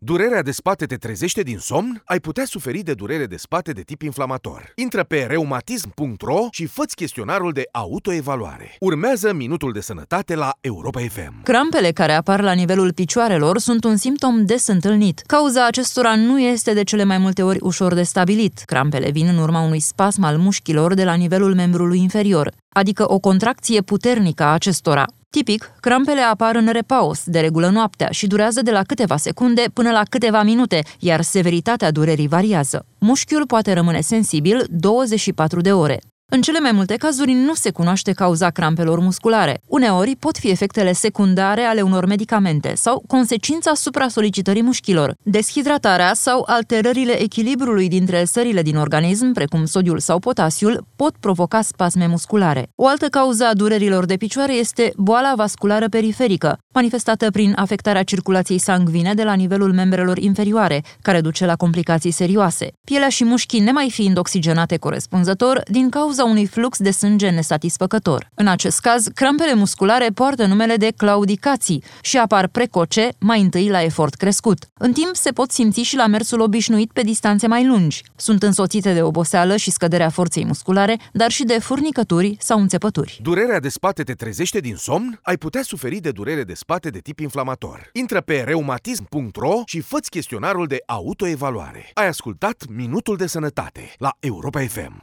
Durerea de spate te trezește din somn? Ai putea suferi de durere de spate de tip inflamator. Intră pe reumatism.ro și fă-ți chestionarul de autoevaluare. Urmează Minutul de Sănătate la Europa FM. Crampele care apar la nivelul picioarelor sunt un simptom des întâlnit. Cauza acestora nu este de cele mai multe ori ușor de stabilit. Crampele vin în urma unui spasm al mușchilor de la nivelul membrului inferior, adică o contracție puternică a acestora. Tipic, crampele apar în repaus, de regulă noaptea, și durează de la câteva secunde până la câteva minute, iar severitatea durerii variază. Mușchiul poate rămâne sensibil 24 de ore. În cele mai multe cazuri nu se cunoaște cauza crampelor musculare. Uneori pot fi efectele secundare ale unor medicamente sau consecința supra-solicitării mușchilor. Deshidratarea sau alterările echilibrului dintre sările din organism, precum sodiul sau potasiul, pot provoca spasme musculare. O altă cauză a durerilor de picioare este boala vasculară periferică, manifestată prin afectarea circulației sanguine de la nivelul membrelor inferioare, care duce la complicații serioase. Pielea și mușchii nemai fiind oxigenate corespunzător din cauza unui flux de sânge nesatisfăcător. În acest caz, crampele musculare poartă numele de claudicații și apar precoce, mai întâi la efort crescut. În timp se pot simți și la mersul obișnuit pe distanțe mai lungi. Sunt însoțite de oboseală și scăderea forței musculare, dar și de furnicături sau înțepături. Durerea de spate te trezește din somn? Ai putea suferi de durere de spate de tip inflamator. Intră pe reumatism.ro și fă-ți chestionarul de autoevaluare. Ai ascultat Minutul de Sănătate la Europa FM.